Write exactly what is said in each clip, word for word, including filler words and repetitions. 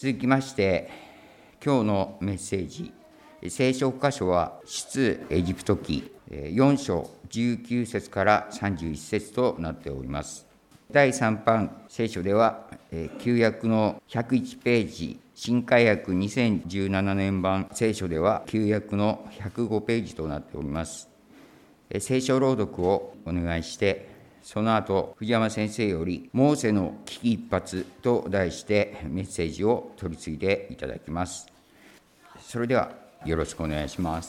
続きまして、今日のメッセージ、聖書箇所は出エジプト記よん章じゅうきゅう節からさんじゅういち節となっております。だいさん版聖書では、旧約のひゃくいちページ、新改訳にせんじゅうななねん版聖書では旧約のひゃくごページとなっております。聖書朗読をお願いして、その後、藤山先生より、モーセの危機一髪と題してメッセージを取り次いでいただきます。それでは、よろしくお願いします。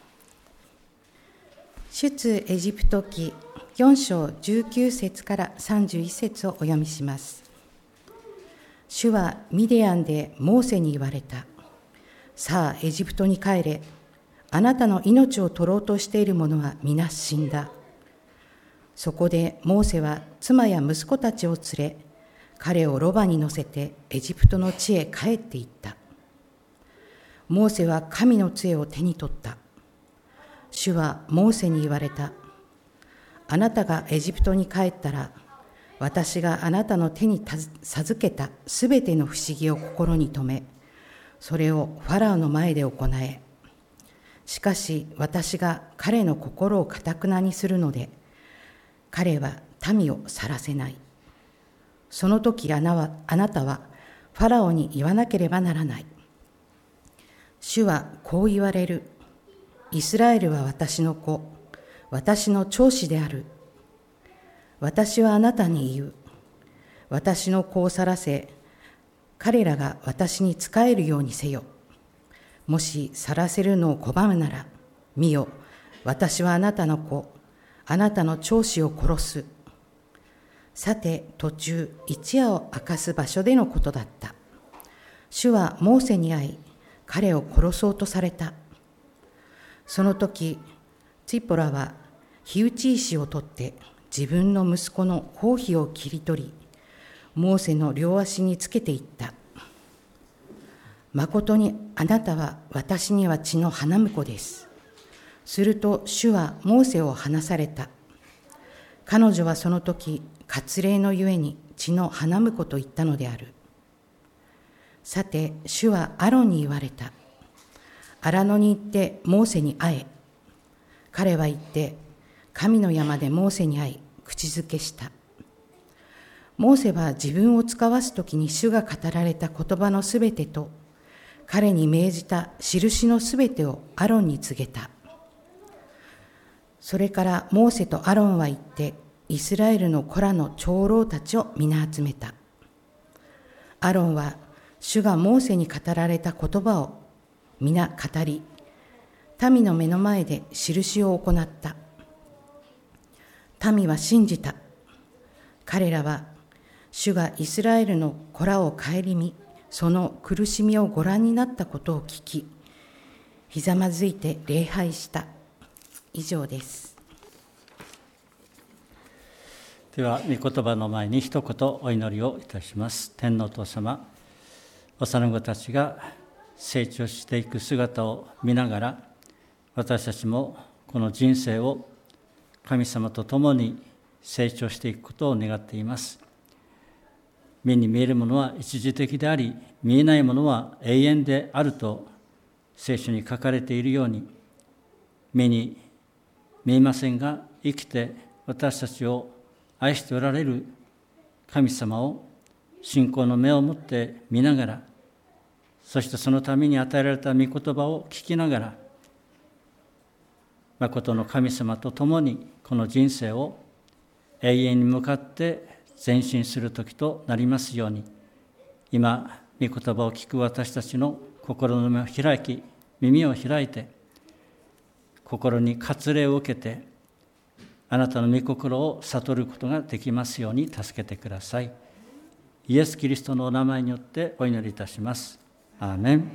出エジプト記よん章じゅうきゅう節からさんじゅういち節をお読みします。主はミディアンでモーセに言われた。さあ、エジプトに帰れ。あなたの命を取ろうとしている者は皆死んだ。そこでモーセは妻や息子たちを連れ、彼をロバに乗せてエジプトの地へ帰っていった。モーセは神の杖を手に取った。主はモーセに言われた。あなたがエジプトに帰ったら、私があなたの手に授けたすべての不思議を心に留め、それをファラオの前で行え。しかし私が彼の心を堅なにするので、彼は民を去らせない。その時あなたはファラオに言わなければならない。主はこう言われる。イスラエルは私の子、私の長子である。私はあなたに言う。私の子を去らせ、彼らが私に仕えるようにせよ。もし去らせるのを拒むなら、見よ、私はあなたの子、あなたの長子を殺す。さて、途中、一夜を明かす場所でのことだった。主はモーセに会い、彼を殺そうとされた。その時、ツィポラは火打ち石を取って自分の息子の包皮を切り取り、モーセの両足につけていった。まことにあなたは私には血の花婿です。すると主はモーセを離された。彼女はその時、割礼のゆえに血の花婿と言ったのである。さて、主はアロンに言われた。荒野に行ってモーセに会え。彼は言って、神の山でモーセに会い、口づけした。モーセは自分を使わすときに主が語られた言葉のすべてと、彼に命じた印のすべてをアロンに告げた。それからモーセとアロンは行って、イスラエルの子らの長老たちを皆集めた。アロンは主がモーセに語られた言葉を皆語り、民の目の前で印を行った。民は信じた。彼らは主がイスラエルの子らを顧み、その苦しみをご覧になったことを聞き、ひざまずいて礼拝した。以上です。 では、御言葉の前に一言お祈りをいたします。天皇お父様、幼子たちが成長していく姿を見ながら、私たちもこの人生を神様と共に成長していくことを願っています。目に見えるものは一時的であり、見えないものは永遠であると聖書に書かれているように、目に見えませんが生きて私たちを愛しておられる神様を信仰の目を持って見ながら、そしてそのために与えられた御言葉を聞きながら、誠の神様と共にこの人生を永遠に向かって前進する時となりますように、今御言葉を聞く私たちの心の目を開き、耳を開いて、心に割礼を受けて、あなたの御心を悟ることができますように助けてください。イエス・キリストのお名前によってお祈りいたします。アーメン。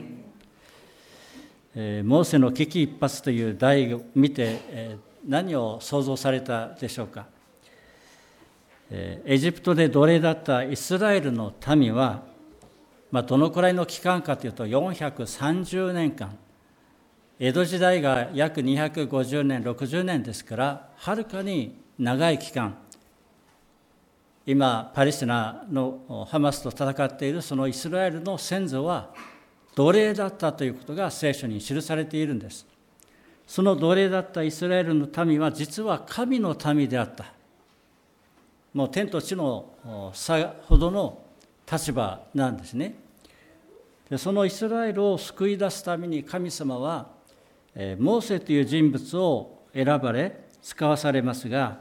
えー、モーセの危機一髪という題を見て、えー、何を想像されたでしょうか。えー、エジプトで奴隷だったイスラエルの民は、まあ、どのくらいの期間かというとよんひゃくさんじゅうねんかん、江戸時代が約にひゃくごじゅうねん、ろくじゅうねんですから、はるかに長い期間、 今パレスチナのハマスと戦っているそのイスラエルの先祖は奴隷だったということが聖書に記されているんです。その奴隷だったイスラエルの民は実は神の民であった。もう天と地の差ほどの立場なんですね。でそのイスラエルを救い出すために神様はモーセという人物を選ばれ使わされますが、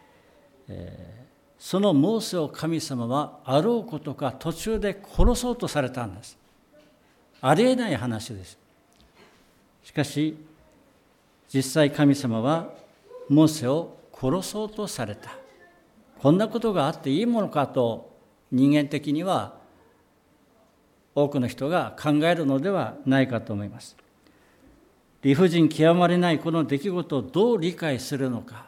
そのモーセを神様はあろうことか途中で殺そうとされたんです。ありえない話です。しかし実際神様はモーセを殺そうとされた。こんなことがあっていいものかと人間的には多くの人が考えるのではないかと思います。理不尽極まりないこの出来事をどう理解するのか、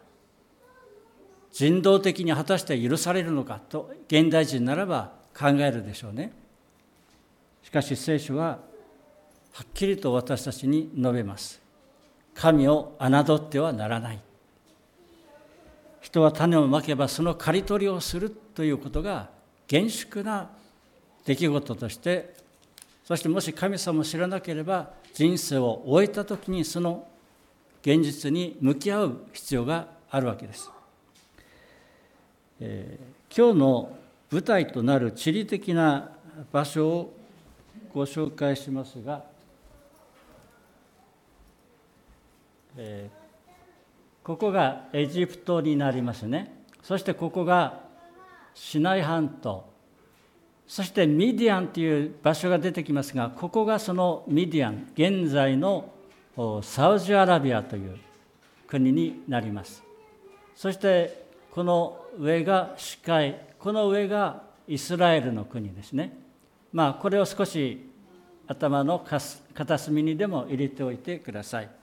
人道的に果たして許されるのかと現代人ならば考えるでしょうね。しかし聖書ははっきりと私たちに述べます。神を侮ってはならない。人は種をまけばその刈り取りをするということが厳粛な出来事として、そしてもし神様を知らなければ人生を終えたときにその現実に向き合う必要があるわけです。えー、今日の舞台となる地理的な場所をご紹介しますが、えーここがエジプトになりますね。そしてここがシナイ半島、そしてミディアンという場所が出てきますが、ここがそのミディアン、現在のサウジアラビアという国になります。そしてこの上がシカイ、この上がイスラエルの国ですね。まあこれを少し頭の片隅にでも入れておいてください。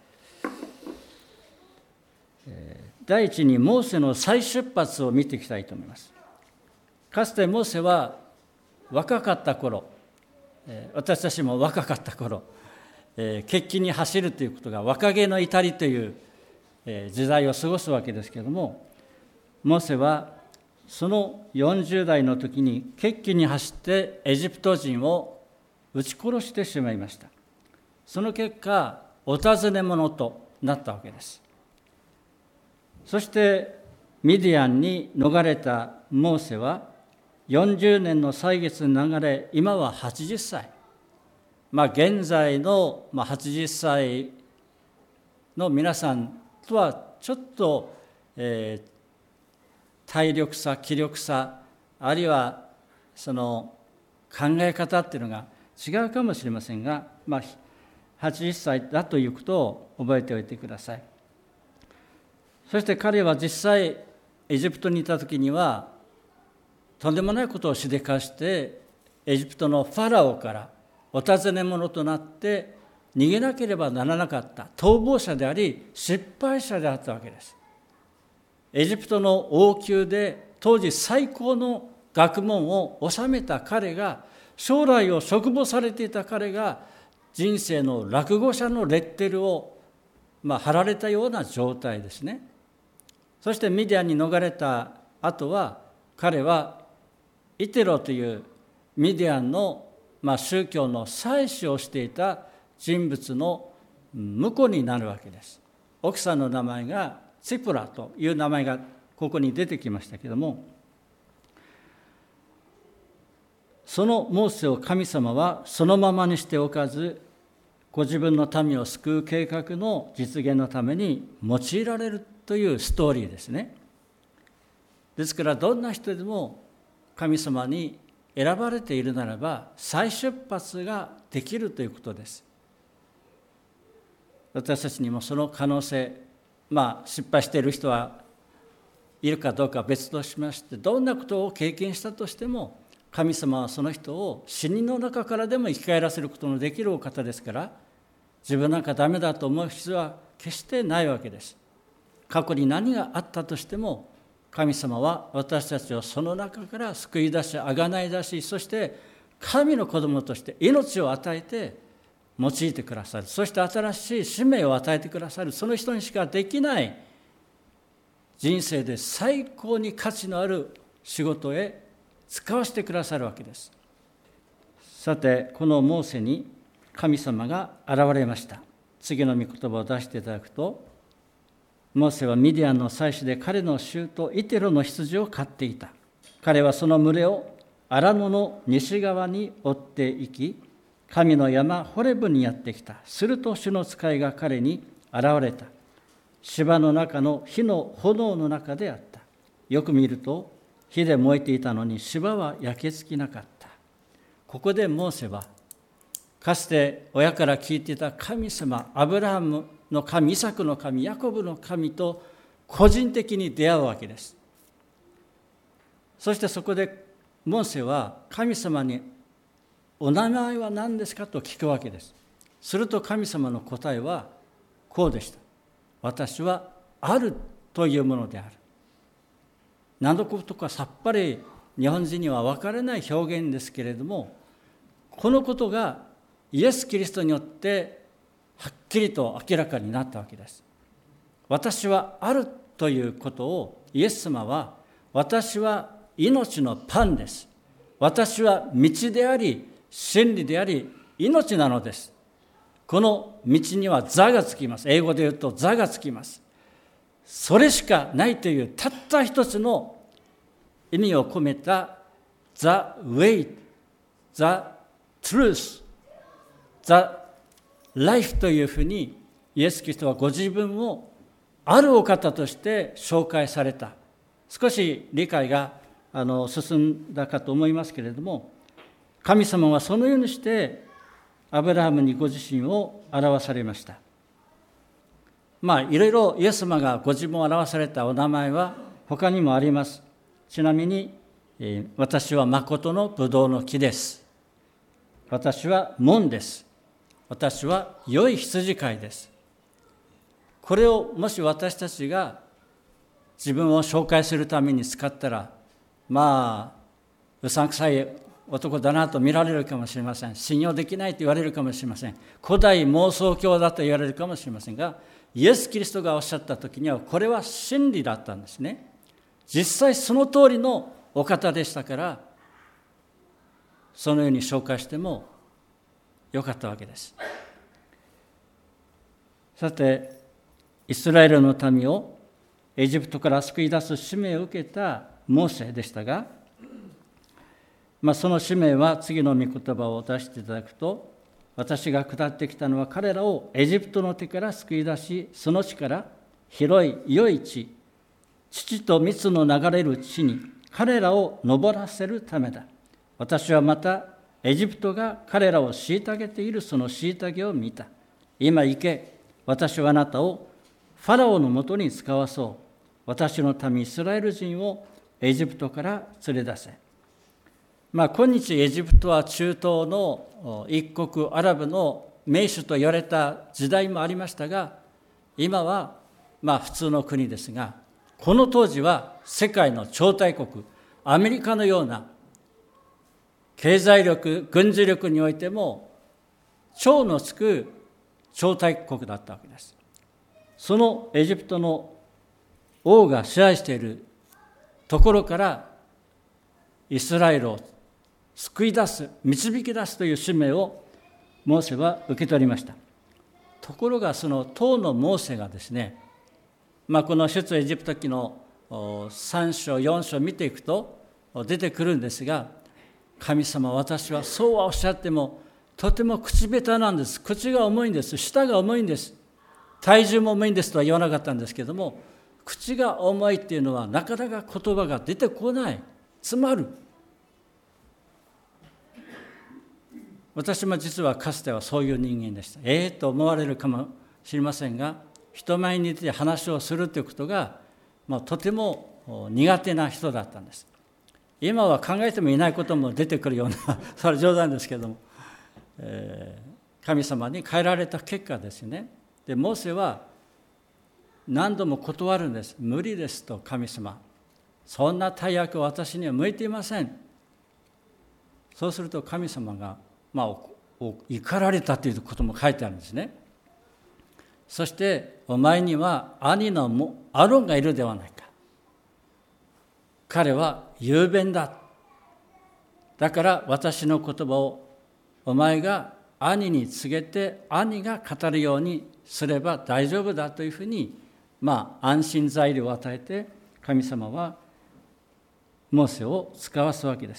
第一にモーセの再出発を見ていきたいと思います。かつてモーセは若かった頃、私たちも若かった頃、決起に走るということが若気の至りという時代を過ごすわけですけれども、モーセはそのよんじゅう代の時に決起に走ってエジプト人を撃ち殺してしまいました。その結果、お尋ね者となったわけです。そしてミディアンに逃れたモーセはよんじゅうねんの歳月に流れ、今ははちじゅっさい。まあ現在のはちじゅっさいの皆さんとはちょっと、えー、体力差、気力差、あるいはその考え方っていうのが違うかもしれませんが、まあはちじゅっさいだということを覚えておいてください。そして彼は実際エジプトにいた時にはとんでもないことをしでかしてエジプトのファラオからお尋ね者となって逃げなければならなかった逃亡者であり失敗者であったわけです。エジプトの王宮で当時最高の学問を収めた彼が、将来を嘱望されていた彼が人生の落後者のレッテルを、まあ、貼られたような状態ですね。そしてミディアンに逃れた後は、彼はイテロというミディアンの、まあ、宗教の祭司をしていた人物の婿になるわけです。奥さんの名前がツィプラという名前がここに出てきましたけれども、そのモーセを神様はそのままにしておかず、ご自分の民を救う計画の実現のために用いられるというストーリーですね。ですからどんな人でも神様に選ばれているならば再出発ができるということです。私たちにもその可能性、まあ失敗している人はいるかどうかは別としまして、どんなことを経験したとしても神様はその人を死人の中からでも生き返らせることのできるお方ですから、自分なんかダメだと思う必要は決してないわけです。過去に何があったとしても神様は私たちをその中から救い出し、あがない出し、そして神の子供として命を与えて用いてくださる。そして新しい使命を与えてくださる。その人にしかできない人生で最高に価値のある仕事へ使わせてくださるわけです。さて、このモーセに神様が現れました。次の御言葉を出していただくと、モーセはミディアンの祭司で彼の舅イテロの羊を飼っていた。彼はその群れを荒野の西側に追って行き、神の山ホレブにやってきた。すると主の使いが彼に現れた。芝の中の火の炎の中であった。よく見ると火で燃えていたのに芝は焼けつきなかった。ここでモーセはかつて親から聞いていた神様、アブラハムの神、イサクの神、ヤコブの神と個人的に出会うわけです。そしてそこでモーセは神様にお名前は何ですかと聞くわけです。すると神様の答えはこうでした。私はあるというものである。何のことかさっぱり日本人には分からない表現ですけれども、このことがイエス・キリストによってはっきりと明らかになったわけです。私はあるということをイエス様は、私は命のパンです。私は道であり、真理であり、命なのです。この道には座がつきます。英語で言うと座がつきます。それしかないというたった一つの意味を込めた The Way, The Truth, The Life というふうにイエス・キリストはご自分をあるお方として紹介された。少し理解があの進んだかと思いますけれども、神様はそのようにしてアブラハムにご自身を表されました。まあいろいろイエス様がご自分を表されたお名前は他にもあります。ちなみに、えー、私は誠のブドウの木です。私は門です。私は良い羊飼いです。これをもし私たちが自分を紹介するために使ったら、まあうさんくさい男だなと見られるかもしれません。信用できないと言われるかもしれません。古代妄想教だと言われるかもしれませんが、イエス・キリストがおっしゃった時にはこれは真理だったんですね。実際その通りのお方でしたから、そのように紹介してもよかったわけです。さて、イスラエルの民をエジプトから救い出す使命を受けたモーセでしたが、まあ、その使命は次の御言葉を出していただくと、私が下ってきたのは彼らをエジプトの手から救い出し、その地から広い良い地、乳と蜜の流れる地に彼らを登らせるためだ。私はまたエジプトが彼らを虐げているその虐げを見た。今行け、私はあなたをファラオのもとに使わそう。私の民イスラエル人をエジプトから連れ出せ。まあ、今日エジプトは中東の一国アラブの盟主と言われた時代もありましたが、今はまあ普通の国ですが、この当時は世界の超大国、アメリカのような経済力、軍事力においても超のつく超大国だったわけです。そのエジプトの王が支配しているところからイスラエルを救い出す、導き出すという使命をモーセは受け取りました。ところがその当のモーセがですね、まあ、この出エジプト記のさん章よん章を見ていくと出てくるんですが、神様、私はそうはおっしゃってもとても口下手なんです。口が重いんです。舌が重いんです。体重も重いんですとは言わなかったんですけども、口が重いっていうのはなかなか言葉が出てこない。詰まる。私も実はかつてはそういう人間でした。ええと思われるかもしれませんが、人前に出て話をするということが、まあ、とても苦手な人だったんです。今は考えてもいないことも出てくるようなそれは冗談ですけども、えー、神様に変えられた結果ですね。でモーセは何度も断るんです。無理ですと、神様、そんな大役は私には向いていません。そうすると神様が、まあ、怒られたということも書いてあるんですね。そしてお前には兄のアロンがいるではないか。 彼は雄弁だ。だから私の言葉をお前が兄に告げて、兄が語るようにすれば大丈夫だというふうに、まあ安心材料を与えて、神様はモーセを使わすわけです。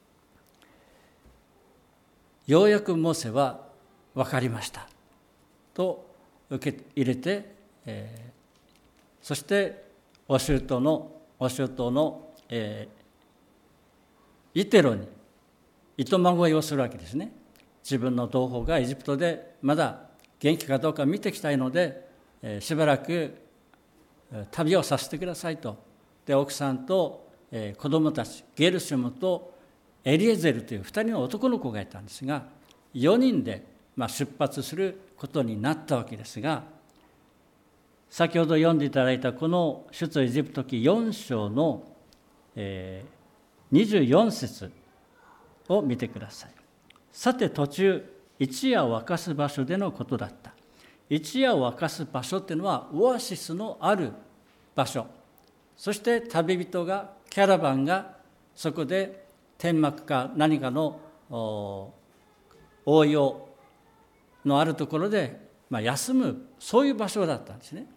ようやくモーセは分かりましたと受け入れて、えー、そしてお舅のお舅の、えー、イテロに糸まごいをするわけですね。自分の同胞がエジプトでまだ元気かどうか見てきたいので、えー、しばらく旅をさせてくださいと。で奥さんと、えー、子供たちゲルシュムとエリエゼルというふたりの男の子がいたんですが、よにんで、まあ、出発することになったわけですが、先ほど読んでいただいたこの出エジプト記よん章の、えー、にじゅうよん節を見てください。さて途中、一夜を明かす場所でのことだった。一夜を明かす場所っていうのはオアシスのある場所、そして旅人がキャラバンがそこで天幕か何かの応用のあるところで、まあ、休む、そういう場所だったんですね。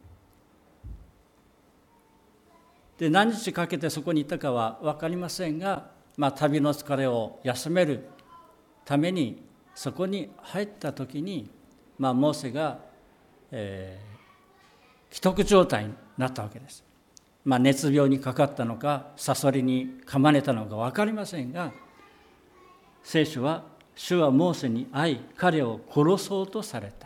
で何日かけてそこにいたかは分かりませんが、まあ、旅の疲れを休めるためにそこに入った時に、まあ、モーセが、えー、危篤状態になったわけです。まあ、熱病にかかったのかサソリに噛まれたのか分かりませんが、聖書は主はモーセに会い彼を殺そうとされた。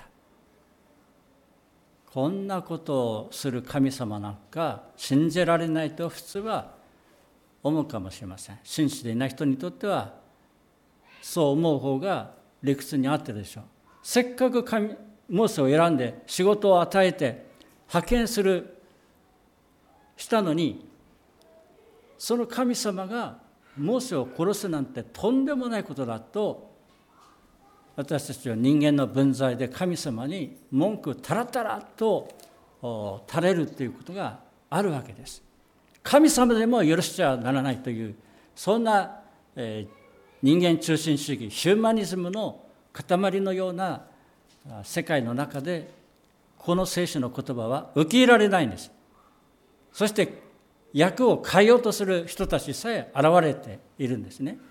こんなことをする神様なんか信じられないと普通は思うかもしれません。信じていない人にとってはそう思う方が理屈に合ってるでしょう。せっかく神モーセを選んで仕事を与えて派遣するしたのに、その神様がモーセを殺すなんてとんでもないことだと、私たちは人間の分際で神様に文句たらたらと垂れるということがあるわけです。神様でも許しちゃならないという、そんな、えー、人間中心主義、ヒューマニズムの塊のような世界の中で、この聖書の言葉は受け入れられないんです。そして役を変えようとする人たちさえ現れているんですね。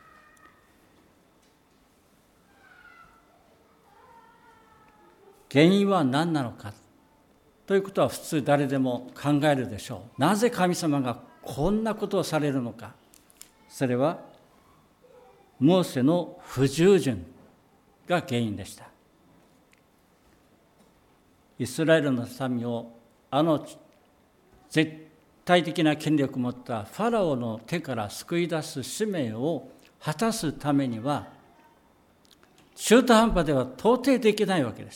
原因は何なのかということは普通誰でも考えるでしょう。なぜ神様がこんなことをされるのか。それはモーセの不従順が原因でした。イスラエルの民をあの絶対的な権力を持ったファラオの手から救い出す使命を果たすためには、中途半端では到底できないわけです。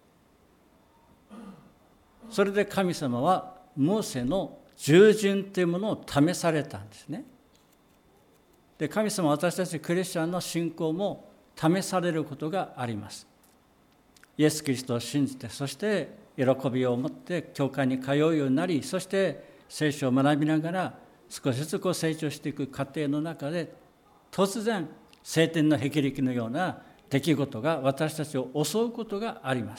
それで神様はモーセの従順というものを試されたんですね。で、神様は私たちクリスチャンの信仰も試されることがあります。イエス・キリストを信じて、そして喜びを持って教会に通うようになり、そして聖書を学びながら少しずつこう成長していく過程の中で、突然晴天の霹靂のような出来事が私たちを襲うことがあります。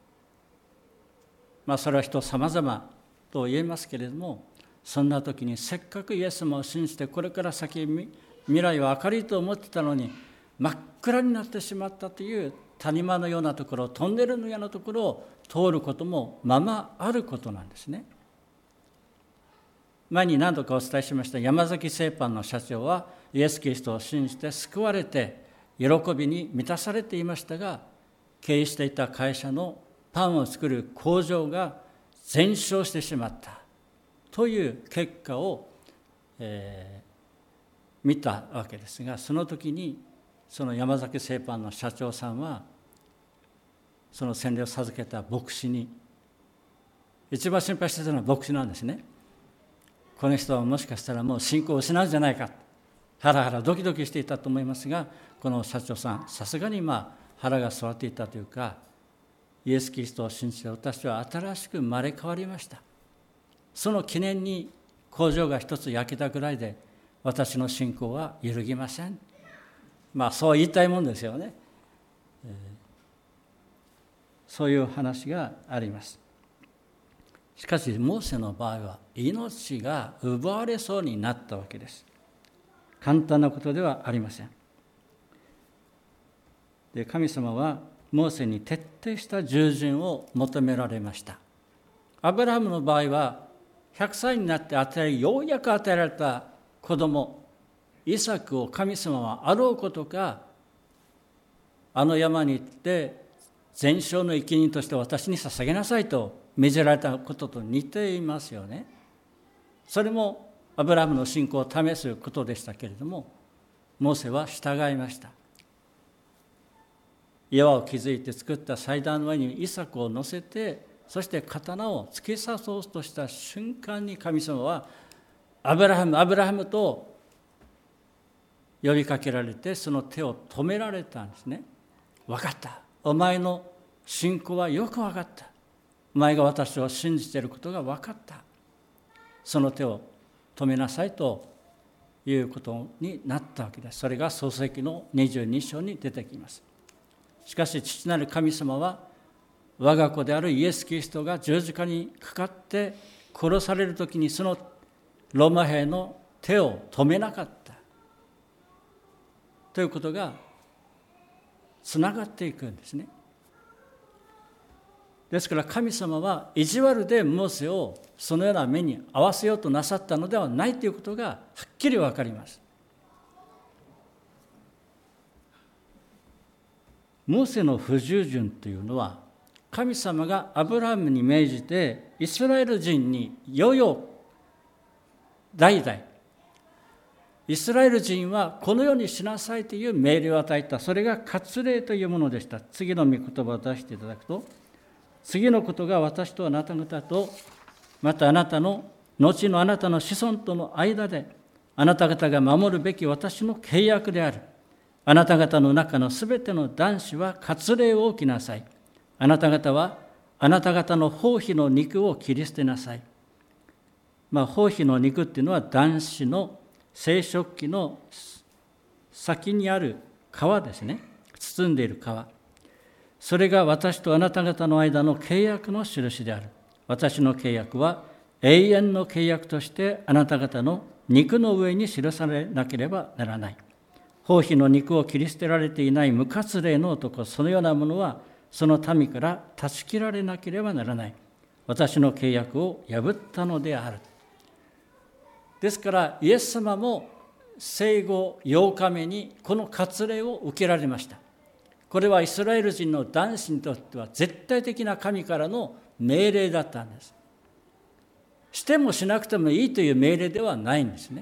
まあそれは人様々と言えますけれども、そんな時にせっかくイエス様を信じてこれから先未来は明るいと思ってたのに真っ暗になってしまったという谷間のようなところ、トンネルのようなところを通ることもままあることなんですね。前に何度かお伝えしました山崎製パンの社長はイエス・キリストを信じて救われて喜びに満たされていましたが、経営していた会社のパンを作る工場が全焼してしまったという結果を、えー、見たわけですが、その時にその山崎製パンの社長さんはその洗礼を授けた牧師に、一番心配してたのは牧師なんですね。この人はもしかしたらもう信仰を失うんじゃないか、ハラハラドキドキしていたと思いますが、この社長さんさすがにまあ腹が据わっていたというか、イエス・キリストを信じて私は新しく生まれ変わりました。その記念に工場が一つ焼けたぐらいで私の信仰は揺るぎません。まあそう言いたいもんですよね。えー、そういう話があります。しかしモーセの場合は命が奪われそうになったわけです。簡単なことではありません。で、神様はモーセに徹底した従順を求められました。アブラハムの場合はひゃくさいになって与えようやく与えられた子供イサクを神様はあろうことかあの山に行って全焼の生贄として私に捧げなさいと命じられたことと似ていますよね。それもアブラハムの信仰を試すことでしたけれども、モーセは従いました。岩を築いて作った祭壇の上にイサクを乗せて、そして刀を突き刺そうとした瞬間に神様はアブラハムアブラハムと呼びかけられて、その手を止められたんですね。分かった、お前の信仰はよく分かった、お前が私を信じていることが分かった、その手を止めなさいということになったわけです。それが創世記のにじゅうに章に出てきます。しかし父なる神様は我が子であるイエス・キリストが十字架にかかって殺されるときにそのローマ兵の手を止めなかったということがつながっていくんですね。ですから神様は意地悪でモーセをそのような目に遭わせようとなさったのではないということがはっきり分かります。モーセの不従順というのは、神様がアブラハムに命じてイスラエル人に世々代々イスラエル人はこのようにしなさいという命令を与えた。それが割礼というものでした。次の御言葉を出していただくと、次のことが私とあなた方と、またあなたの後のあなたの子孫との間であなた方が守るべき私の契約である。あなた方の中のすべての男子は割礼を起きなさい。あなた方はあなた方の包皮の肉を切り捨てなさい。まあ、包皮の肉っていうのは男子の生殖器の先にある皮ですね。包んでいる皮。それが私とあなた方の間の契約の印である。私の契約は永遠の契約としてあなた方の肉の上に記されなければならない。包皮の肉を切り捨てられていない無割礼の男、そのようなものはその民から断ち切られなければならない。私の契約を破ったのである。ですからイエス様も生後ようかめにこの割礼を受けられました。これはイスラエル人の男子にとっては絶対的な神からの命令だったんです。してもしなくてもいいという命令ではないんですね。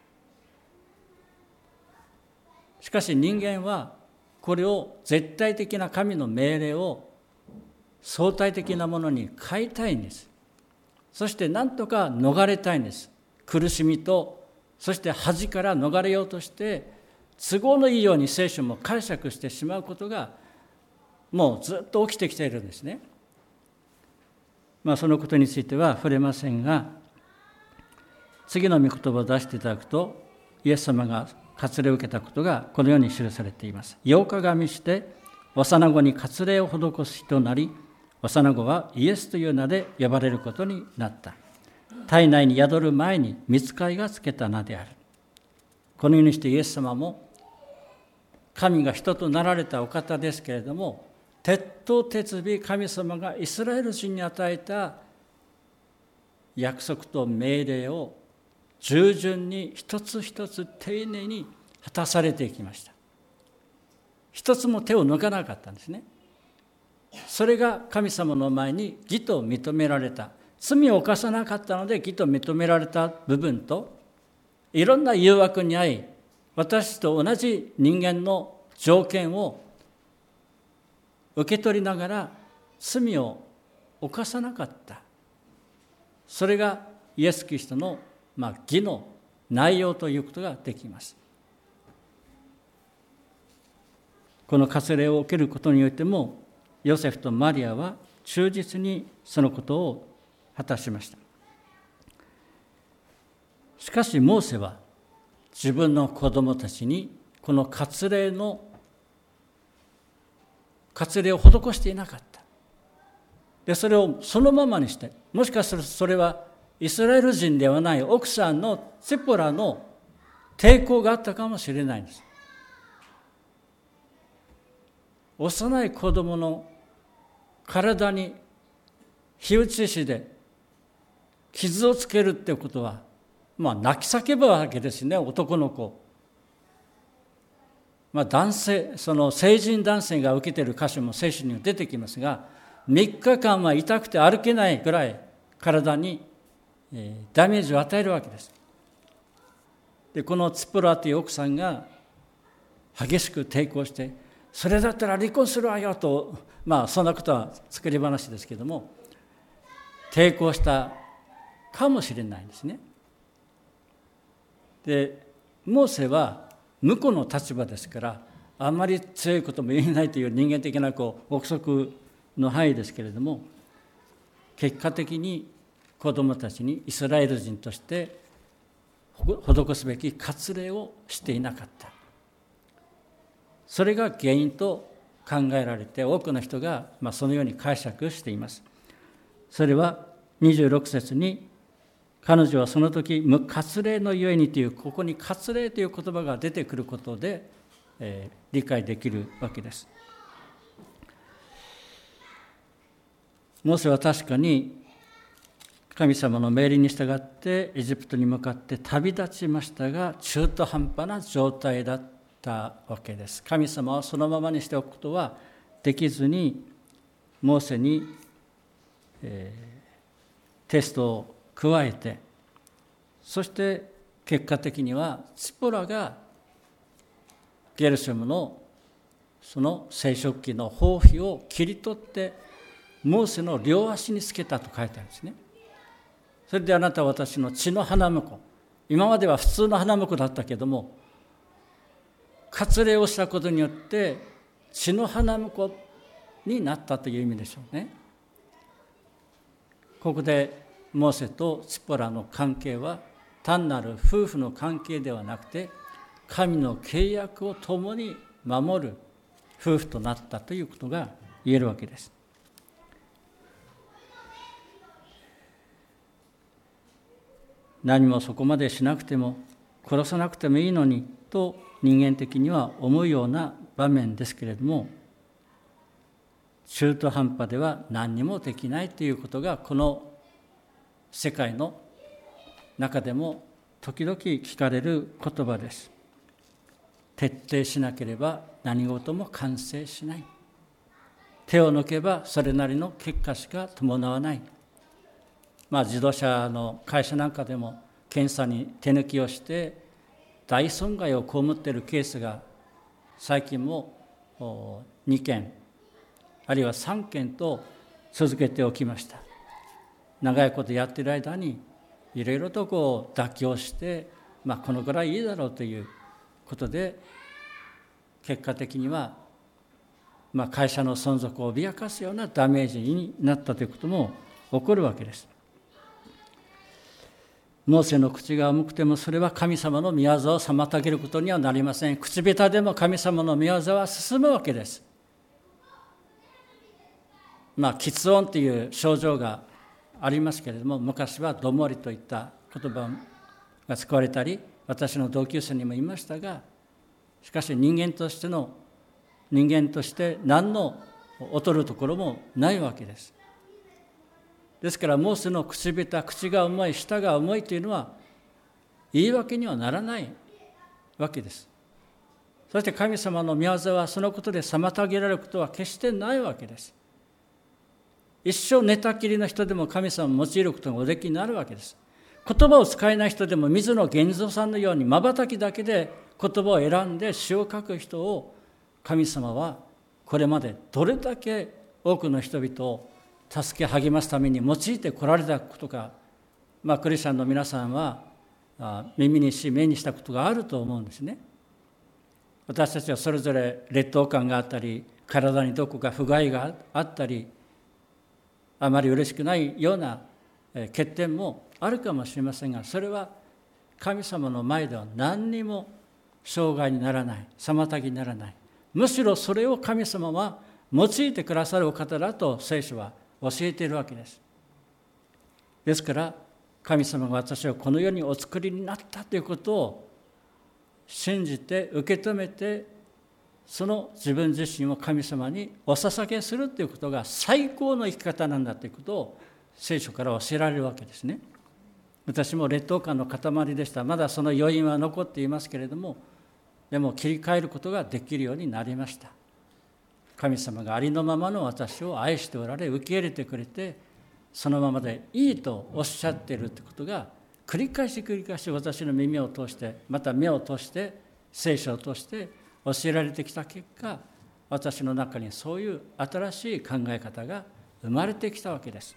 しかし人間はこれを絶対的な神の命令を相対的なものに変えたいんです。そして何とか逃れたいんです。苦しみと、そして恥から逃れようとして都合のいいように聖書も解釈してしまうことがもうずっと起きてきているんですね。まあそのことについては触れませんが、次の御言葉を出していただくと、イエス様が割礼を受けたことがこのように記されています。ようかがみして幼子に割礼を施す日となり、幼子はイエスという名で呼ばれることになった。体内に宿る前に御使いがつけた名である。このようにしてイエス様も神が人となられたお方ですけれども、徹頭徹尾神様がイスラエル人に与えた約束と命令を従順に一つ一つ丁寧に果たされていきました。一つも手を抜かなかったんですね。それが神様の前に義と認められた。罪を犯さなかったので義と認められた部分と、いろんな誘惑に遭い、私と同じ人間の条件を受け取りながら罪を犯さなかった。それがイエス・キリストの、まあ、義の内容ということができます。この割礼を受けることによっても、ヨセフとマリアは忠実にそのことを果たしました。 しかしモーセは自分の子供たちにこの割礼の割礼を施していなかった。で、それをそのままにして、もしかするとそれはイスラエル人ではない奥さんのツィポラの抵抗があったかもしれないんです。幼い子供の体に火打ち石で傷をつけるってことは、まあ泣き叫ぶわけですね、男の子。まあ男性、その成人男性が受けている箇所も聖書には出てきますが、みっかかんは痛くて歩けないぐらい体にダメージを与えるわけです。で、このツポラという奥さんが激しく抵抗して、それだったら離婚するわよと、まあそんなことは作り話ですけども、抵抗したかもしれないんですね。で、モーセは婿の立場ですから、あんまり強いことも言えないという人間的なこう憶測の範囲ですけれども、結果的に子供たちにイスラエル人として施すべき割礼をしていなかった。それが原因と考えられて、多くの人がまあそのように解釈しています。それはにじゅうろく節に、彼女はその時割礼のゆえにという、ここに割礼という言葉が出てくることで、えー、理解できるわけです。モーセは確かに神様の命令に従ってエジプトに向かって旅立ちましたが、中途半端な状態だったわけです。神様はそのままにしておくことはできずに、モーセに、えー、テストを加えて、そして結果的にはツポラがゲルショムのその生殖器の包皮を切り取ってモーセの両足につけたと書いてあるんですね。それで、あなたは私の血の花婿、今までは普通の花婿だったけども、割礼をしたことによって血の花婿になったという意味でしょうね。ここでモーセとツポラの関係は単なる夫婦の関係ではなくて、神の契約を共に守る夫婦となったということが言えるわけです。何もそこまでしなくても殺さなくてもいいのにと人間的には思うような場面ですけれども、中途半端では何にもできないということがこの世界の中でも時々聞かれる言葉です。徹底しなければ何事も完成しない。手を抜けばそれなりの結果しか伴わない。まあ、自動車の会社なんかでも検査に手抜きをして大損害を被っているケースが最近もにけんあるいはさんけんと続けておきました。長いことやっている間にいろいろとこう妥協して、まあ、このぐらいいいだろうということで、結果的には、まあ、会社の存続を脅かすようなダメージになったということも起こるわけです。モーセの口が重くてもそれは神様の御業を妨げることにはなりません。口下手でも神様の御業は進むわけです。まあ、喫音という症状がありますけれども、昔はどもりといった言葉が使われたり、私の同級生にも言いましたが、しかし人間としての人間として何の劣るところもないわけです。ですからモーセの口下手、口が重い、舌が重いというのは言い訳にはならないわけです。そして神様の御業はそのことで妨げられることは決してないわけです。一生寝たきりの人でも神様を用いることがおできになるわけです。言葉を使えない人でも水野源三さんのように瞬きだけで言葉を選んで詩を書く人を神様はこれまでどれだけ多くの人々を助け励ますために用いてこられたことか、まあ、クリスチャンの皆さんは耳にし目にしたことがあると思うんですね。私たちはそれぞれ劣等感があったり、体にどこか不具合があったり、あまり嬉しくないような欠点もあるかもしれませんが、それは神様の前では何にも障害にならない、妨げにならない。むしろそれを神様は用いてくださるお方だと聖書は教えているわけです。ですから神様が私をこの世にお作りになったということを信じて受け止めて、その自分自身を神様にお捧げするということが最高の生き方なんだということを聖書から教えられるわけですね。私も劣等感の塊でした。まだその余韻は残っていますけれども、でも切り替えることができるようになりました。神様がありのままの私を愛しておられ、受け入れてくれて、そのままでいいとおっしゃっているということが繰り返し繰り返し私の耳を通して、また目を通して、聖書を通して教えられてきた結果、私の中にそういう新しい考え方が生まれてきたわけです。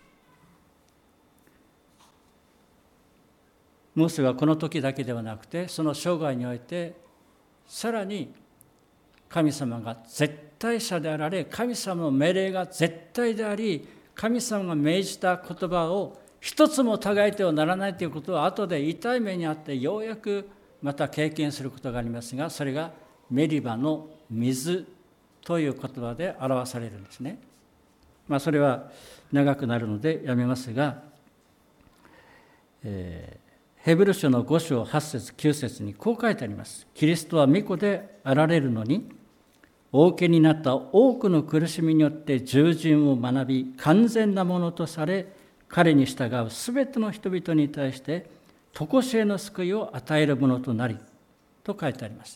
モーセはこの時だけではなくて、その生涯においてさらに神様が絶対者であられ、神様の命令が絶対であり、神様が命じた言葉を一つも違えてはならないということは後で痛い目にあってようやくまた経験することがありますが、それがメリバの水という言葉で表されるんですね。まあそれは長くなるのでやめますが、えーヘブル書のご章はち節きゅう節にこう書いてあります。キリストは御子であられるのに、お受けになった多くの苦しみによって従順を学び、完全なものとされ、彼に従うすべての人々に対して常しえの救いを与えるものとなり、と書いてあります。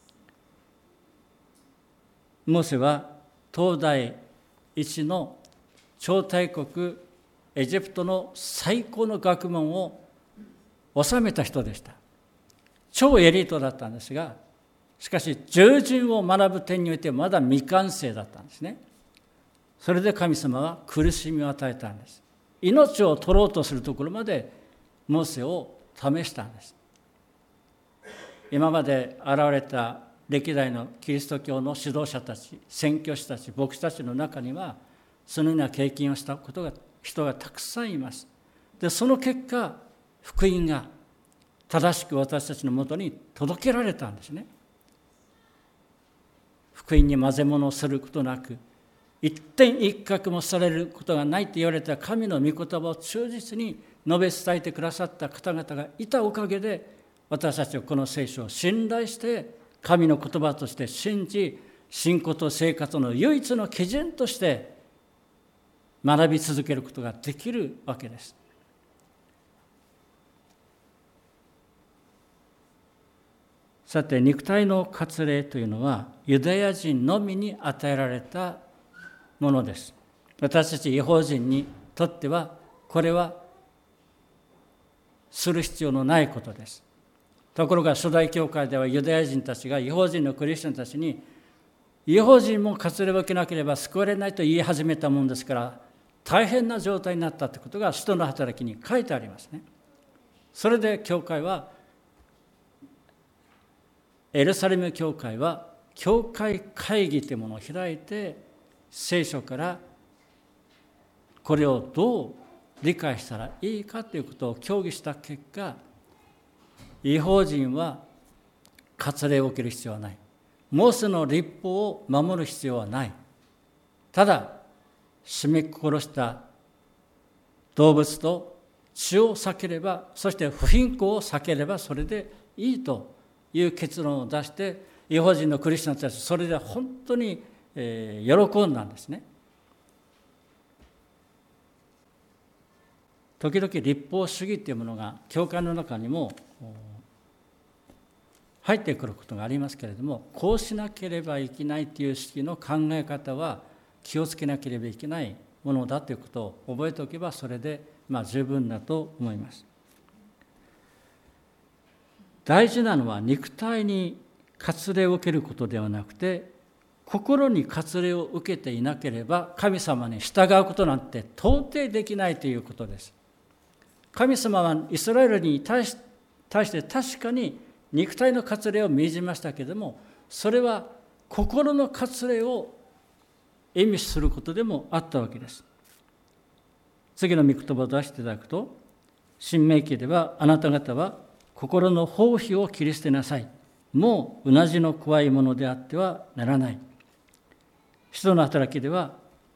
モーセは東大一の超大国エジプトの最高の学問を治めた人でした。超エリートだったんですが、しかし従順を学ぶ点においてまだ未完成だったんですね。それで神様は苦しみを与えたんです。命を取ろうとするところまでモーセを試したんです。今まで現れた歴代のキリスト教の指導者たち、宣教師たち、牧師たちの中にはそのような経験をしたことが人がたくさんいます。で、その結果福音が正しく私たちのもとに届けられたんですね。福音に混ぜ物をすることなく、一点一角もされることがないと言われた神の御言葉を忠実に述べ伝えてくださった方々がいたおかげで、私たちはこの聖書を信頼して神の言葉として信じ、信仰と生活の唯一の基準として学び続けることができるわけです。さて、肉体の割礼というのはユダヤ人のみに与えられたものです。私たち異邦人にとってはこれはする必要のないことです。ところが初代教会ではユダヤ人たちが異邦人のクリスチャンたちに、異邦人も割礼を受けなければ救われないと言い始めたものですから、大変な状態になったということが使徒の働きに書いてありますね。それで教会はエルサレム教会は教会会議というものを開いて、聖書からこれをどう理解したらいいかということを協議した結果、異邦人は割礼を受ける必要はない。モーセの律法を守る必要はない。ただ、締め殺した動物と血を避ければ、そして不貧困を避ければそれでいいという結論を出して、異邦人のクリスチャンたちはそれで本当に喜んだんですね。時々律法主義というものが教会の中にも入ってくることがありますけれども、こうしなければいけないという式の考え方は気をつけなければいけないものだということを覚えておけば、それでまあ十分だと思います。大事なのは肉体に割礼を受けることではなくて、心に割礼を受けていなければ神様に従うことなんて到底できないということです。神様はイスラエルに対し、対して確かに肉体の割礼を命じましたけれども、それは心の割礼を意味することでもあったわけです。次の御言葉を出していただくと、新明記ではあなた方は心の放棄を切り捨てなさい。もううなじの怖いものであってはならない。使徒の働きでは、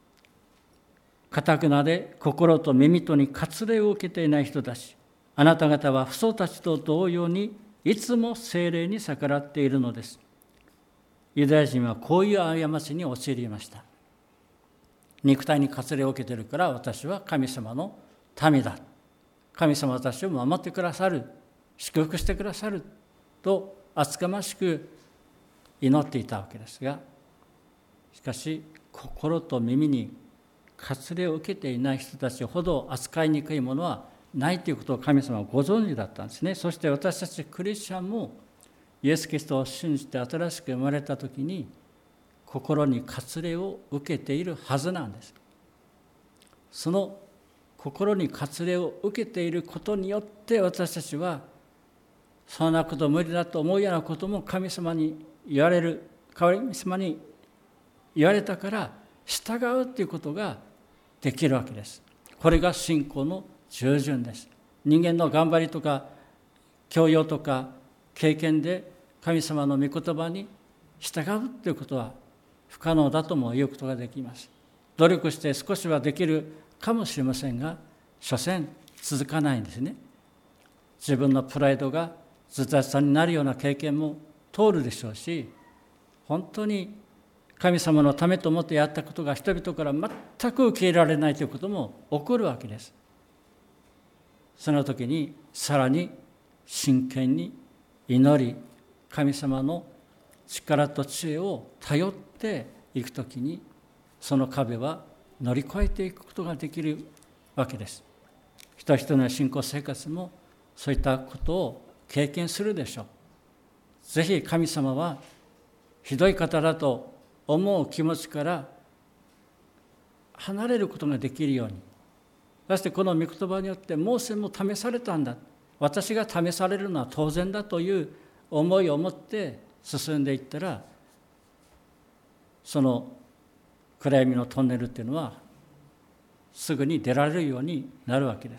堅くなで心と耳とに割礼を受けていない人たち、あなた方は父祖たちと同様にいつも聖霊に逆らっているのです。ユダヤ人はこういう過ちに陥りました。肉体に割礼を受けているから私は神様の民だ。神様は私を守ってくださる、祝福してくださると厚かましく祈っていたわけですが、しかし心と耳に割礼を受けていない人たちほど扱いにくいものはないということを神様はご存知だったんですね。そして私たちクリスチャンもイエス・キリストを信じて新しく生まれたときに心に割礼を受けているはずなんです。その心に割礼を受けていることによって私たちはそんなこと無理だと思うようなことも神様に言われる、神様に言われたから従うということができるわけです。これが信仰の従順です。人間の頑張りとか教養とか経験で神様の御言葉に従うということは不可能だとも言うことができます。努力して少しはできるかもしれませんが、所詮続かないんですね。自分のプライドがずたずたになるような経験も通るでしょうし、本当に神様のためと思ってやったことが人々から全く受け入れられないということも起こるわけです。その時にさらに真剣に祈り、神様の力と知恵を頼っていくときに、その壁は乗り越えていくことができるわけです。人々の信仰生活もそういったことを経験するでしょう。ぜひ神様はひどい方だと思う気持ちから離れることができるように、そしてこの御言葉によってモーセも試されたんだ、私が試されるのは当然だという思いを持って進んでいったら、その暗闇のトンネルっていうのはすぐに出られるようになるわけです。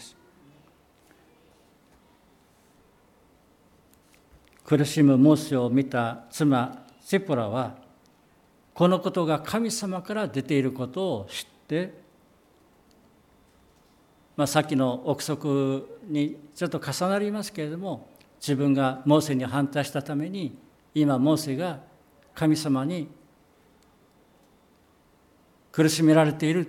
苦しむモーセを見た妻セポラは、このことが神様から出ていることを知って、まあ、さっきの憶測にちょっと重なりますけれども、自分がモーセに反対したために今モーセが神様に苦しめられている。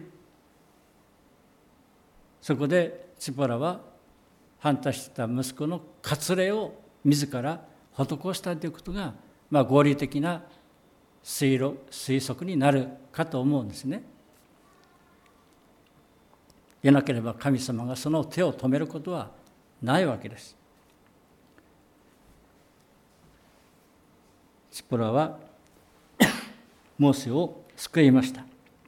そこでシポラは反対した息子の割礼を自ら施したということが、まあ、合理的な推測になるかと思うんですね。でなければ神様がその手を止めることはないわけです。シポラはモーセを救いました。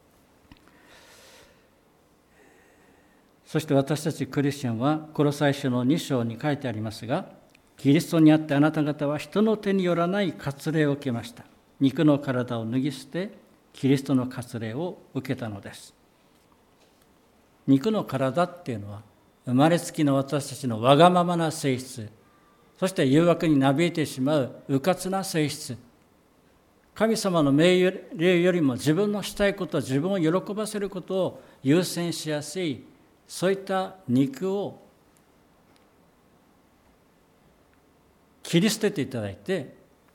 そして私たちクリスチャンはコロサイ書のに章に書いてありますが、キリストにあってあなた方は人の手によらない割礼を受けました。肉の体を脱ぎ捨てキリストの割礼を受けたのです。肉の体っていうのは生まれつきの私たちのわがままな性質、そして誘惑になびいてしまう迂闊な性質、神様の命令よりも自分のしたいこと、自分を喜ばせることを優先しやすい、そういった肉を切り捨てていただいて、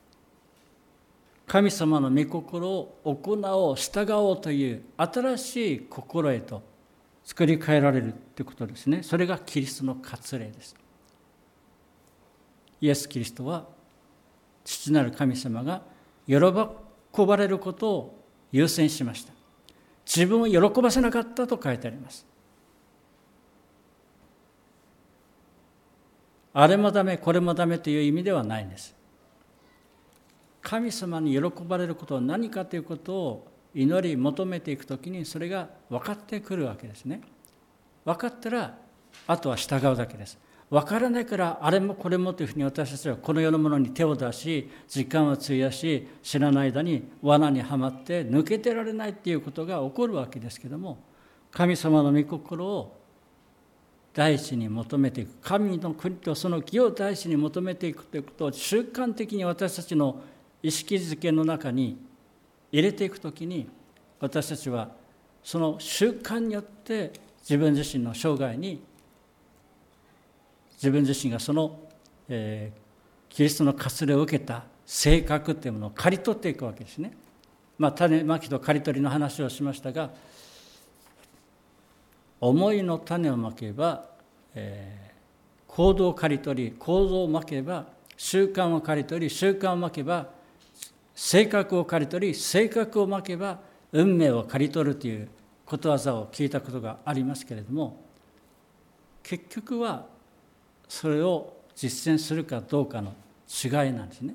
神様の御心を行おう、従おうという新しい心へと作り変えられるということですね。それがキリストの割礼です。イエス・キリストは父なる神様が喜ばれることを優先しました。自分を喜ばせなかったと書いてあります。あれもダメ、これもダメという意味ではないんです。神様に喜ばれることは何かということを祈り求めていくときに、それが分かってくるわけですね。分かったらあとは従うだけです。分からないからあれもこれもというふうに私たちはこの世のものに手を出し、時間を費やし、知らない間に罠にはまって抜けてられないということが起こるわけですけども、神様の御心を第一に求めていく、神の国とその義を第一に求めていくということを習慣的に私たちの意識づけの中に入れていくときに、私たちはその習慣によって自分自身の生涯に自分自身がその、えー、キリストの割礼を受けた性格というものを刈り取っていくわけですね。まあ、種まきと刈り取りの話をしましたが、思いの種をまけば、えー、行動を刈り取り、行動をまけば習慣を刈り取り、習慣をまけば性格を刈り取り、性格をまけば運命を刈り取るということわざを聞いたことがありますけれども、結局はそれを実践するかどうかの違いなんですね。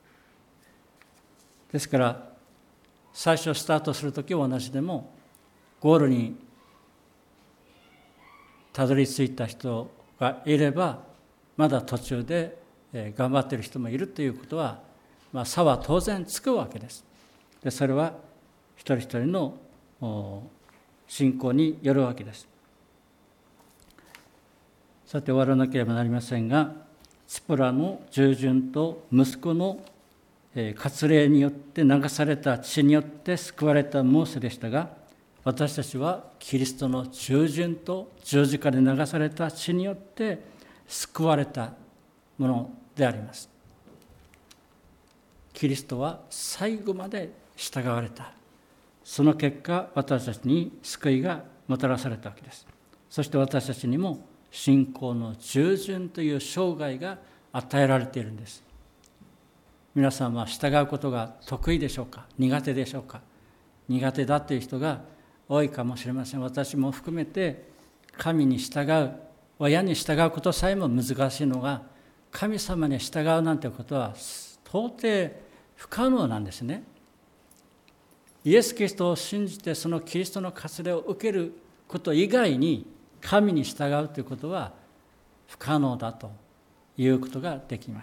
ですから最初スタートするときは同じでも、ゴールにたどり着いた人がいればまだ途中で頑張っている人もいるということは、まあ、差は当然つくわけです。でそれは一人一人の信仰によるわけです。さて終わらなければなりませんが、ツポラの従順と息子の割礼によって流された血によって救われたモーセでしたが、私たちはキリストの従順と十字架で流された血によって救われたものであります。キリストは最後まで従われた。その結果、私たちに救いがもたらされたわけです。そして私たちにも信仰の従順という生涯が与えられているんです。皆さんは従うことが得意でしょうか、苦手でしょうか。苦手だという人が多いかもしれません。私も含めて神に従う、親に従うことさえも難しいのが、神様に従うなんてことは到底不可能なんですね。イエス・キリストを信じてそのキリストの割礼を受けること以外に神に従うということは不可能だということができます。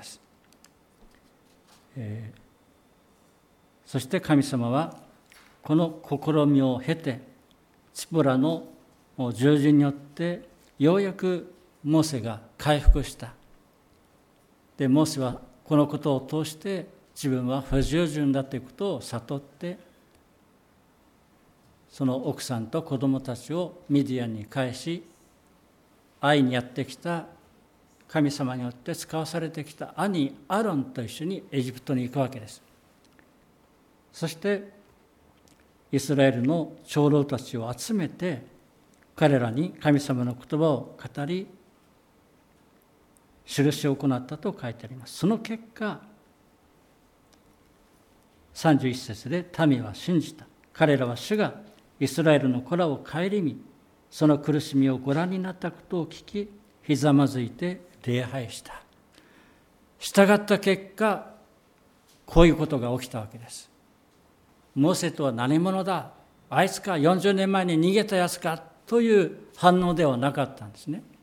えー、そして神様はこの試みを経て、ツポラの従順によってようやくモーセが回復した。でモーセはこのことを通して自分は不従順だということを悟って、その奥さんと子供たちをミディアンに返し、会いにやってきた神様によって使わされてきた兄アロンと一緒にエジプトに行くわけです。そしてイスラエルの長老たちを集めて、彼らに神様の言葉を語り、印を行ったと書いてあります。その結果、さんじゅういっ節で民は信じた。彼らは主がイスラエルの子らを顧み、その苦しみをご覧になったことを聞き、ひざまずいて礼拝した。従った結果、こういうことが起きたわけです。モーセとは何者だ、あいつか、よんじゅうねんまえに逃げたやつかという反応ではなかったんですね。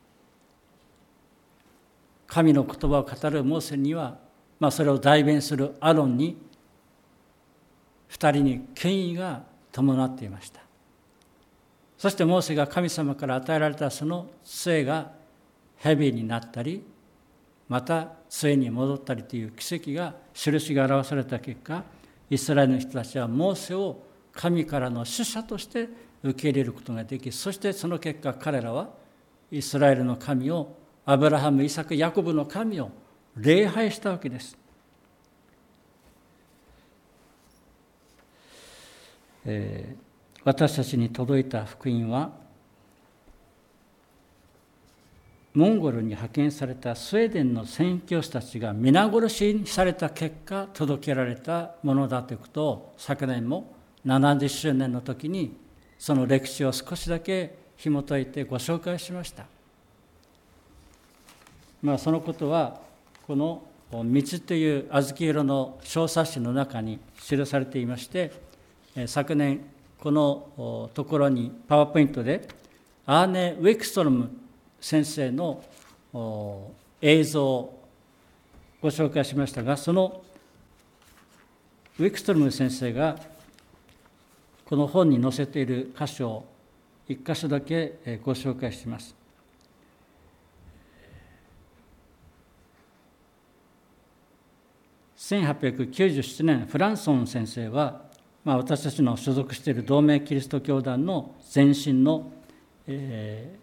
神の言葉を語るモーセには、まあ、それを代弁するアロンに二人に権威が伴っていました。そしてモーセが神様から与えられたその杖が蛇になったり、また杖に戻ったりという奇跡が、印が表された結果、イスラエルの人たちはモーセを神からの使者として受け入れることができ、そしてその結果、彼らはイスラエルの神を、アブラハム、イサク、ヤコブの神を礼拝したわけです。えー、私たちに届いた福音は、モンゴルに派遣されたスウェーデンの宣教師たちが皆殺しにされた結果、届けられたものだということを、昨年もななじゅっしゅうねんの時にその歴史を少しだけ紐解いてご紹介しました。まあ、そのことはこの道という小豆色の小冊子の中に記されていまして、昨年このところにパワーポイントでアーネ・ウィクストロム先生の映像をご紹介しましたが、そのウィクストロム先生がこの本に載せている箇所を一箇所だけご紹介します。 せんはっぴゃくきゅうじゅうななねん、フランソン先生は、まあ、私たちの所属している同盟キリスト教団の前身の、えー、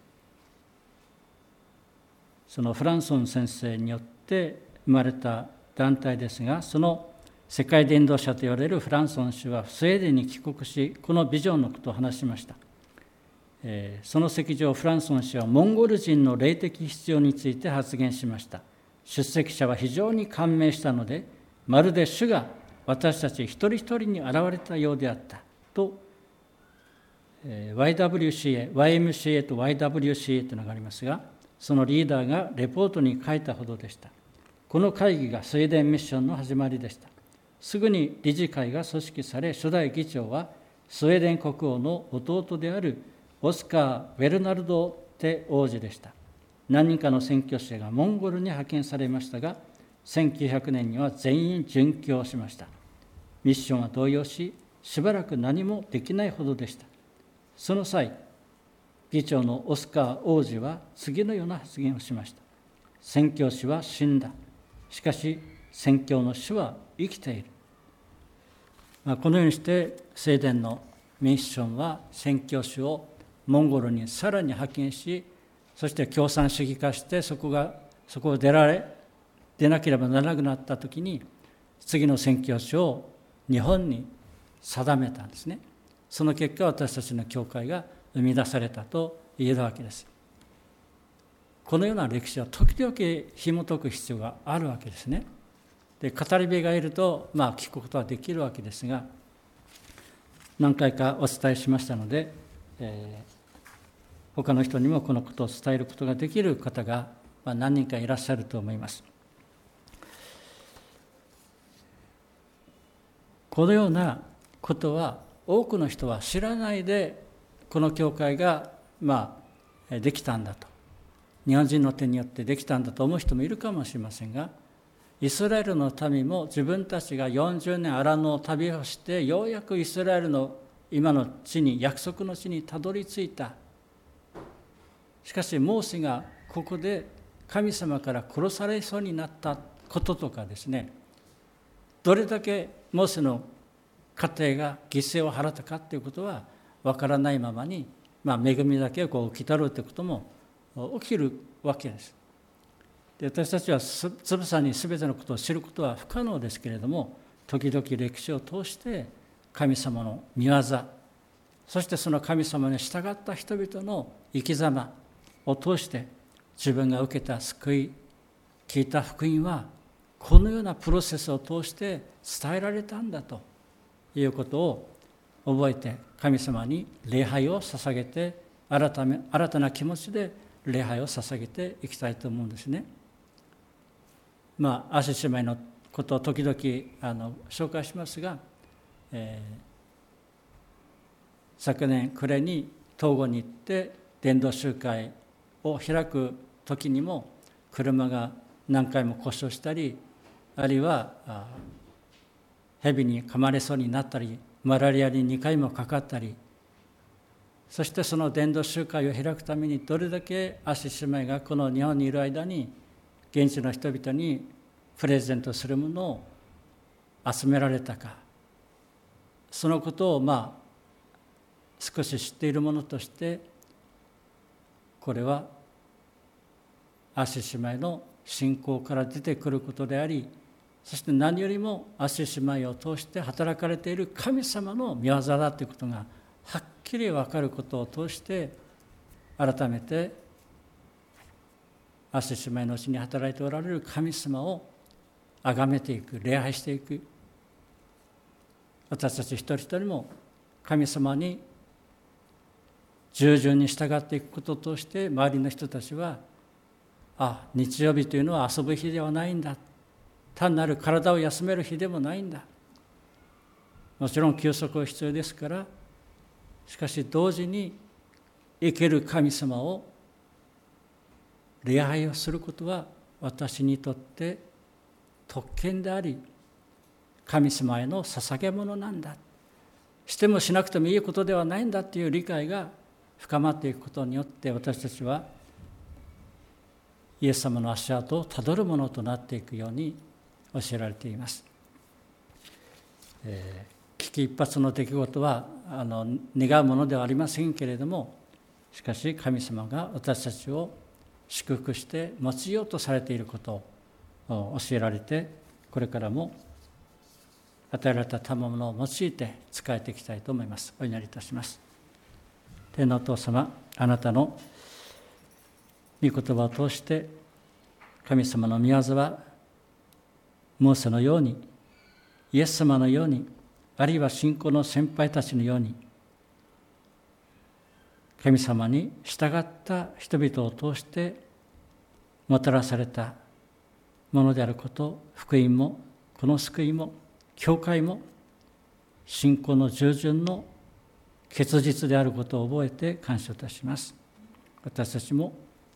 そのフランソン先生によって生まれた団体ですが、その世界伝道者と言われるフランソン氏はスウェーデンに帰国し、このビジョンのことを話しました。えー、その席上、フランソン氏はモンゴル人の霊的必要について発言しました。出席者は非常に感銘したので、まるで主が私たち一人一人に現れたようであったと、えー、ワイダブリューシーエー、ワイエムシーエー と ワイダブリューシーエー というのがありますが、そのリーダーがレポートに書いたほどでした。この会議がスウェーデンミッションの始まりでした。すぐに理事会が組織され、初代議長はスウェーデン国王の弟であるオスカー・ウェルナルド・テ王子でした。何人かの宣教師がモンゴルに派遣されましたが、せんきゅうひゃくねんには全員殉教しました。ミッションは動揺し、しばらく何もできないほどでした。その際、議長のオスカー王子は次のような発言をしました。宣教師は死んだ。しかし、宣教の主は生きている。まあ、このようにしてスウェーデンのミッションは宣教師をモンゴルにさらに派遣し、そして共産主義化してそこがそこを出られ出なければならなくなったときに、次の宣教師を日本に定めたんですね。その結果、私たちの教会が生み出されたと言えるわけです。このような歴史は時々紐解く必要があるわけですね。で、語り部がいると、まあ、聞くことはできるわけですが、何回かお伝えしましたので、えー、他の人にもこのことを伝えることができる方が、まあ、何人かいらっしゃると思います。このようなことは多くの人は知らないで、この教会が、まあ、できたんだと、日本人の手によってできたんだと思う人もいるかもしれませんが、イスラエルの民も自分たちがよんじゅうねんアラノを旅をして、ようやくイスラエルの今の地に、約束の地にたどり着いた。しかしモーセがここで神様から殺されそうになったこととかですね、どれだけモーセの家庭が犠牲を払ったかということは分からないままに、まあ、恵みだけをこう受け取るということも起きるわけです。で、私たちはつぶさに全てのことを知ることは不可能ですけれども、時々歴史を通して神様の御業、そしてその神様に従った人々の生き様を通して、自分が受けた救い、聞いた福音はこのようなプロセスを通して伝えられたんだということを覚えて、神様に礼拝を捧げて、新ため新たな気持ちで礼拝を捧げていきたいと思うんですね。まあ、アシ姉妹のことを時々あの紹介しますが、えー、昨年暮れにトーゴに行って伝道集会を開く時にも、車が何回も故障したり、あるいは蛇に噛まれそうになったり、マラリアににかいもかかったり、そしてその伝道集会を開くためにどれだけアシ姉妹がこの日本にいる間に現地の人々にプレゼントするものを集められたか、そのことをまあ少し知っているものとして、これはアシ姉妹の信仰から出てくることであり、そして何よりもアシ姉妹を通して働かれている神様の御業だということがはっきり分かることを通して、改めてアシ姉妹のうちに働いておられる神様を崇めていく、礼拝していく。私たち一人一人も神様に従順に従っていくことを通して、周りの人たちは、あ、日曜日というのは遊ぶ日ではないんだ、単なる体を休める日でもないんだ。もちろん休息は必要ですから、しかし同時に生ける神様を礼拝をすることは私にとって特権であり、神様への捧げ物なんだ、してもしなくてもいいことではないんだという理解が深まっていくことによって、私たちはイエス様の足跡をたどるものとなっていくように教えられています。 えー、危機一髪の出来事はあの願うものではありませんけれども、しかし神様が私たちを祝福して用いようとされていることを教えられて、これからも与えられた賜物を用いて使えていきたいと思います。お祈りいたします。天のお父様、あなたの御言葉を通して神様の御業はモーセのように、イエス様のように、あるいは信仰の先輩たちのように、神様に従った人々を通してもたらされたものであること、福音もこの救いも教会も信仰の従順の結実であることを覚えて感謝いたします。私たちも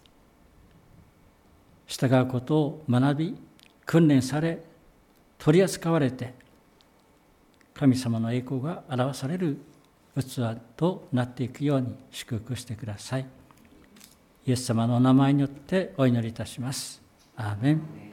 従うことを学び、訓練され、取り扱われて、神様の栄光が表される器となっていくように祝福してください。イエス様のお名前によってお祈りいたします。アーメン。